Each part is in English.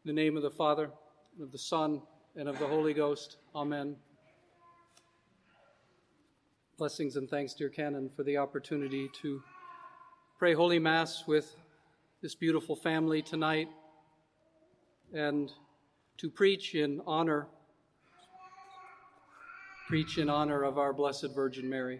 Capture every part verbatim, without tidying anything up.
In the name of the Father, and of the Son, and of the Holy Ghost. Amen. Blessings and thanks, dear Canon, for the opportunity to pray Holy Mass with this beautiful family tonight and to preach in honor, preach in honor of our Blessed Virgin Mary.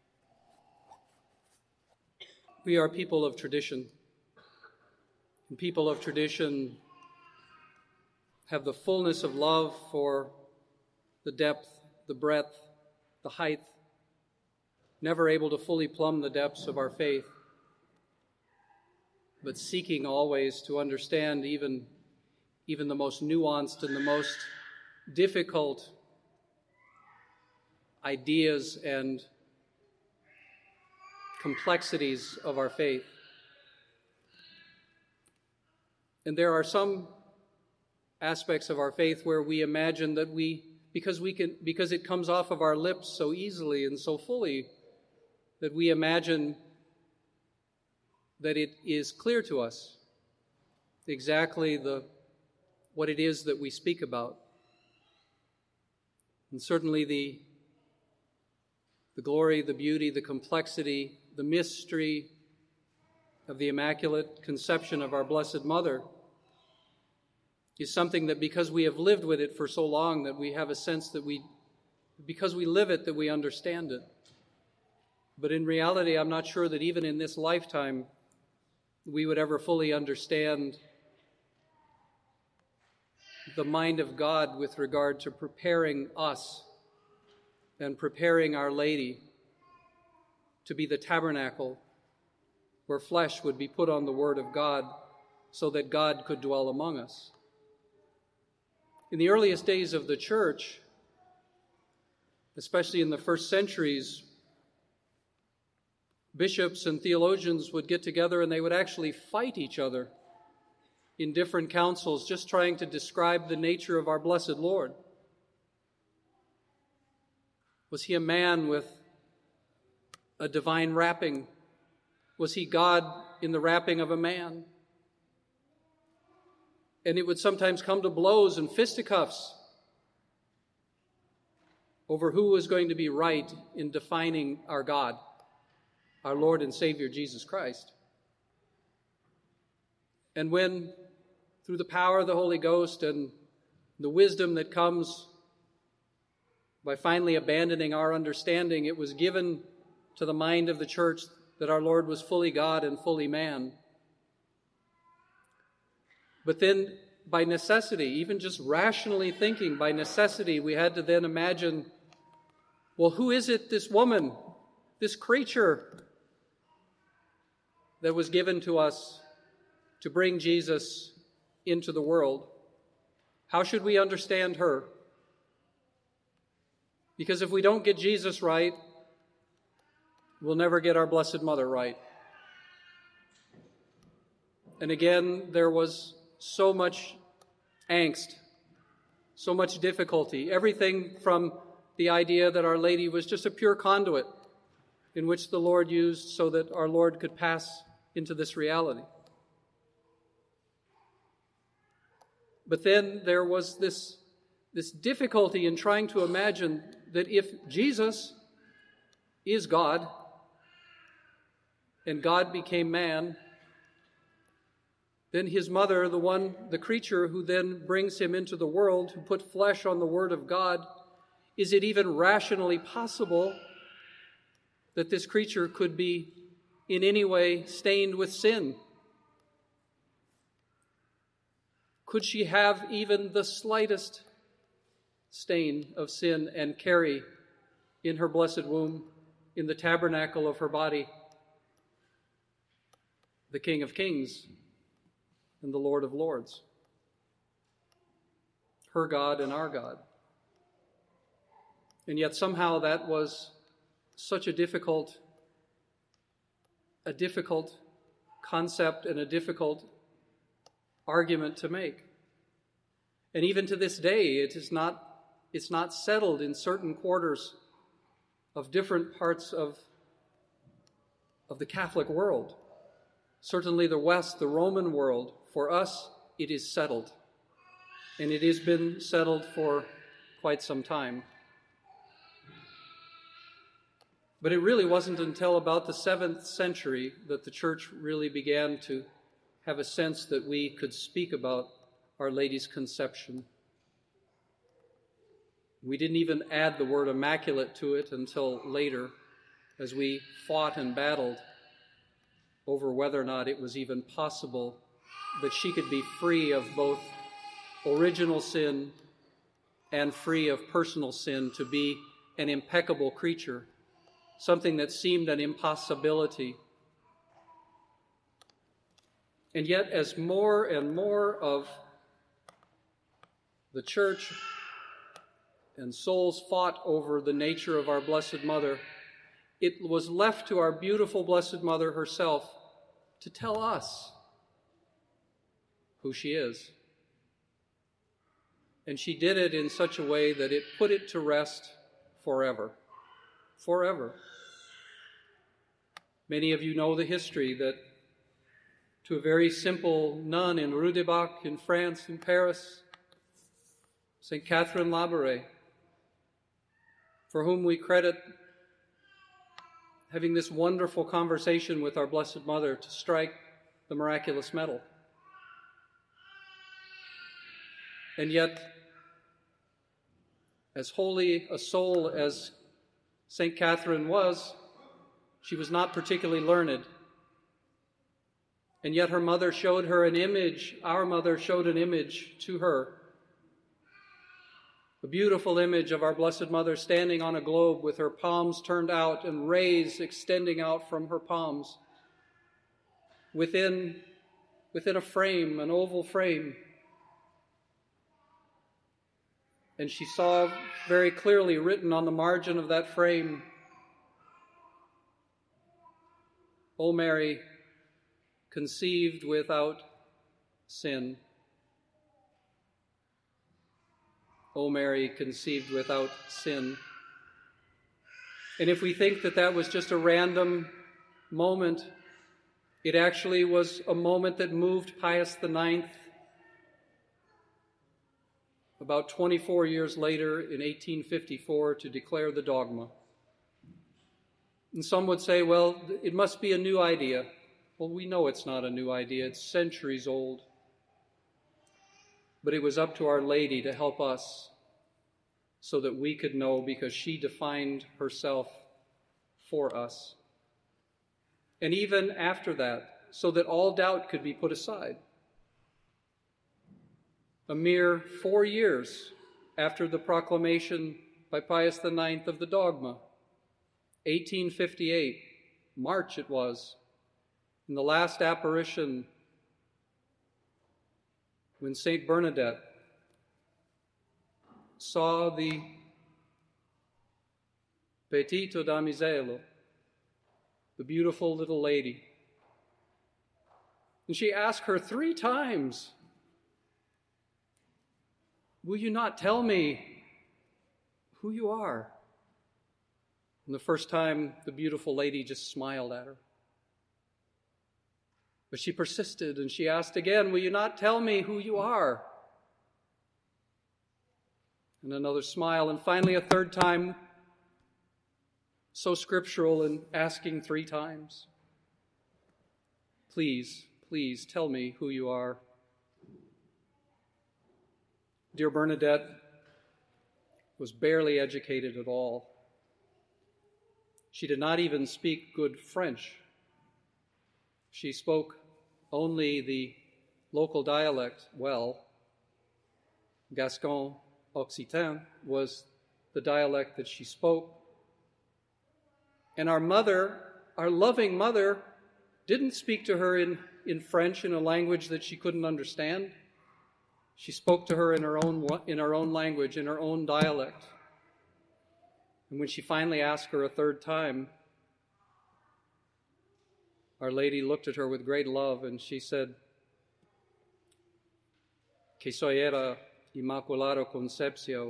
We are people of tradition, and people of tradition have the fullness of love for the depth, the breadth, the height, never able to fully plumb the depths of our faith, but seeking always to understand even, even the most nuanced and the most difficult ideas and complexities of our faith. And there are some aspects of our faith where we imagine that we, because we can, because it comes off of our lips so easily and so fully, that we imagine that it is clear to us exactly the what it is that we speak about. And certainly the, the glory, the beauty, the complexity, the mystery of the Immaculate Conception of our Blessed Mother is something that, because we have lived with it for so long, that we have a sense that we, because we live it, that we understand it. But in reality, I'm not sure that even in this lifetime we would ever fully understand the mind of God with regard to preparing us and preparing Our Lady to be the tabernacle where flesh would be put on the Word of God so that God could dwell among us. In the earliest days of the Church, especially in the first centuries, bishops and theologians would get together and they would actually fight each other in different councils, just trying to describe the nature of our blessed Lord. Was he a man with a divine wrapping? Was he God in the wrapping of a man? And it would sometimes come to blows and fisticuffs over who was going to be right in defining our God, our Lord and Savior Jesus Christ. And when, through the power of the Holy Ghost and the wisdom that comes by finally abandoning our understanding, it was given to the mind of the Church that our Lord was fully God and fully man. But then, by necessity, even just rationally thinking, by necessity, we had to then imagine, well, who is it, this woman, this creature that was given to us to bring Jesus into the world? How should we understand her? Because if we don't get Jesus right, we'll never get our Blessed Mother right. And again, there was so much angst, so much difficulty, everything from the idea that Our Lady was just a pure conduit in which the Lord used so that our Lord could pass into this reality. But then there was this, this difficulty in trying to imagine that if Jesus is God and God became man, then his mother, the one, the creature who then brings him into the world, who put flesh on the Word of God, is it even rationally possible that this creature could be in any way stained with sin? Could she have even the slightest stain of sin and carry in her blessed womb, in the tabernacle of her body, the King of Kings and the Lord of Lords, her God and our God? And yet somehow that was such a difficult, a difficult concept and a difficult argument to make. And even to this day, it is not, it's not settled in certain quarters of different parts of, of the Catholic world. Certainly the West, the Roman world, for us, it is settled. and it has been settled for quite some time. But it really wasn't until about the seventh century that the Church really began to have a sense that we could speak about Our Lady's conception. We didn't even add the word immaculate to it until later, as we fought and battled over whether or not it was even possible that she could be free of both original sin and free of personal sin, to be an impeccable creature, something that seemed an impossibility. And yet, as more and more of the Church and souls fought over the nature of our Blessed Mother, it was left to our beautiful Blessed Mother herself to tell us who she is. And she did it in such a way that it put it to rest forever. Forever. Many of you know the history that to a very simple nun in Rue des Bacs in France, in Paris, Saint Catherine Labouré, for whom we credit having this wonderful conversation with our Blessed Mother to strike the miraculous medal. And yet, as holy a soul as Saint Catherine was, she was not particularly learned. And yet her mother showed her an image, our mother showed an image to her. A beautiful image of our Blessed Mother standing on a globe with her palms turned out and rays extending out from her palms. Within, within a frame, an oval frame. And she saw very clearly written on the margin of that frame, O Mary, conceived without sin. O Mary, conceived without sin. And if we think that that was just a random moment, it actually was a moment that moved Pius the Ninth about twenty-four years later in eighteen fifty-four to declare the dogma. And some would say, well, it must be a new idea. Well, we know it's not a new idea. It's centuries old. But it was up to Our Lady to help us so that we could know, because she defined herself for us. And even after that, so that all doubt could be put aside. A mere four years after the proclamation by Pius the Ninth of the dogma, eighteen fifty-eight, March it was, in the last apparition, when Saint Bernadette saw the Petito Damisello, the beautiful little lady, and she asked her three times, will you not tell me who you are? And the first time, the beautiful lady just smiled at her. But she persisted, and she asked again, will you not tell me who you are? And another smile, and finally a third time, so scriptural in asking three times, please, please tell me who you are. Dear Bernadette was barely educated at all. She did not even speak good French. She spoke only the local dialect well. Gascon Occitan was the dialect that she spoke. And our mother, our loving mother, didn't speak to her in, in French, in a language that she couldn't understand. She spoke to her in her own in her own language, in her own dialect. And when she finally asked her a third time, Our Lady looked at her with great love and she said, Que soy era Immaculado Concepcio.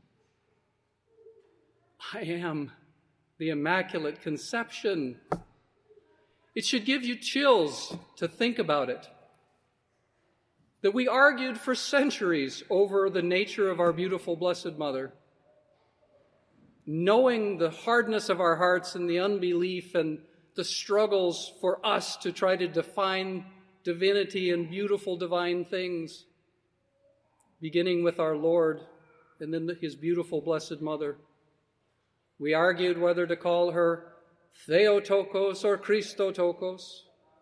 I am the Immaculate Conception. It should give you chills to think about it. that we argued for centuries over the nature of our beautiful Blessed Mother, knowing the hardness of our hearts and the unbelief and the struggles for us to try to define divinity and beautiful divine things, beginning with our Lord and then his beautiful Blessed Mother. We argued whether to call her Theotokos or Christotokos,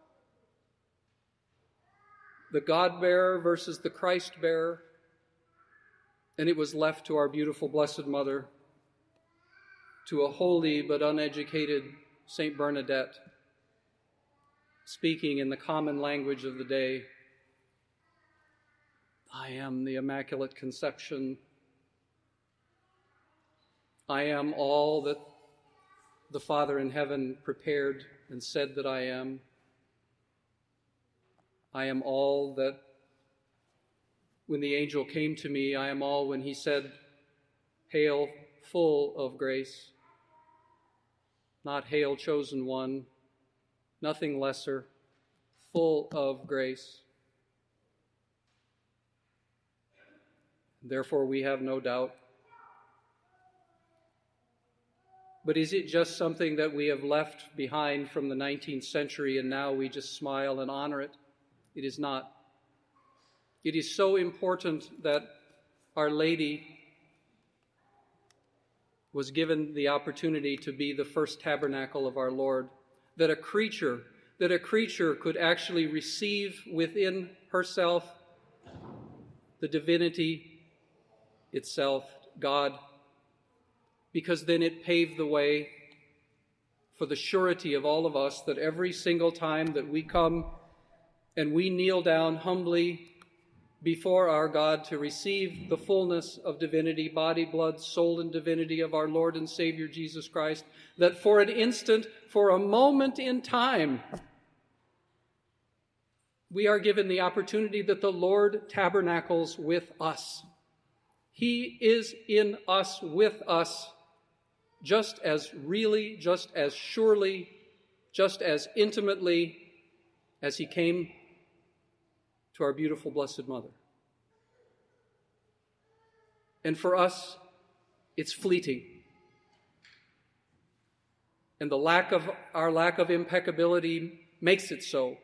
the God-bearer versus the Christ-bearer, and it was left to our beautiful Blessed Mother, to a holy but uneducated Saint Bernadette, speaking in the common language of the day, I am the Immaculate Conception. I am all that the Father in heaven prepared and said that I am. I am all that when the angel came to me, I am all when he said, Hail, full of grace. Not hail, chosen one, nothing lesser, full of grace. Therefore, we have no doubt. But is it just something that we have left behind from the nineteenth century and now we just smile and honor it? It is not. It is so important that Our Lady was given the opportunity to be the first tabernacle of our Lord, that a creature, that a creature could actually receive within herself the divinity itself, God, because then it paved the way for the surety of all of us that every single time that we come and we kneel down humbly before our God to receive the fullness of divinity, body, blood, soul, and divinity of our Lord and Savior Jesus Christ, that for an instant, for a moment in time, we are given the opportunity that the Lord tabernacles with us. He is in us, with us, just as really, just as surely, just as intimately as he came to our beautiful Blessed Mother. And for us, it's fleeting. And the lack of our lack of impeccability makes it so.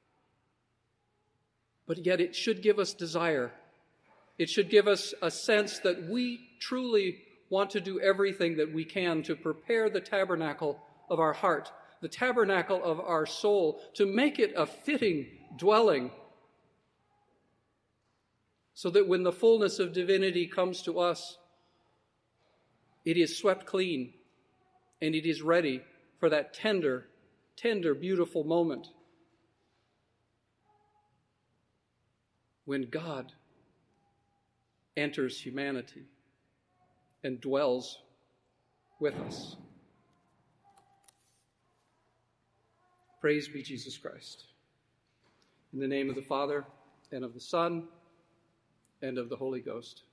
But yet it should give us desire. It should give us a sense that we truly want to do everything that we can to prepare the tabernacle of our heart, the tabernacle of our soul, to make it a fitting dwelling, so that when the fullness of divinity comes to us, it is swept clean and it is ready for that tender, tender, beautiful moment when God enters humanity and dwells with us. Praise be Jesus Christ. In the name of the Father, and of the Son, and of the Holy Ghost.